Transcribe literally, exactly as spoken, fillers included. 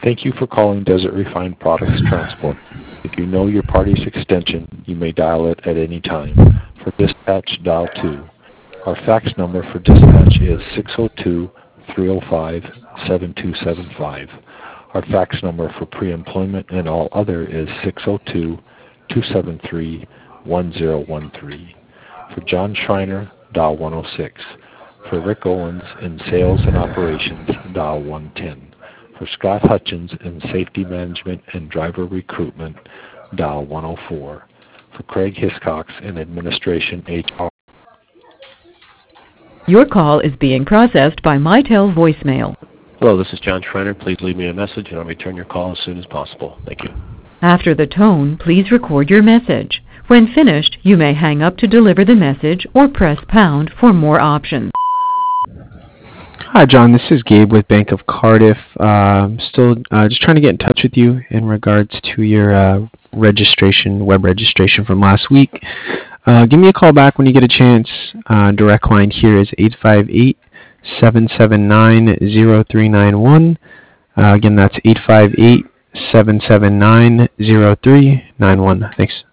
Thank you for calling Desert Refined Products Transport. If you know your party's extension, you may dial it at any time. For dispatch, dial two. Our fax number for dispatch is six oh two, three oh five, seven two seven five. Our fax number for pre-employment and all other is six oh two, two seven three, one oh one three. For John Schreiner, dial one oh six. For Rick Owens in sales and operations, dial one ten. For Scott Hutchins in safety management and driver recruitment, dial one oh four. For Craig Hiscox in administration H R. Your call is being processed by Mitel voicemail. Hello, this is John Schreiner. Please leave me a message and I'll return your call as soon as possible. Thank you. After the tone, please record your message. When finished, you may hang up to deliver the message or press pound for more options. Hi, John. This is Gabe with Bank of Cardiff. Uh, still uh, just trying to get in touch with you in regards to your uh, registration, web registration from last week. Uh, give me a call back when you get a chance. Uh, direct line here is eight five eight, seven seven nine, zero three nine one. Uh, again, that's eight five eight, seven seven nine, zero three nine one. Thanks.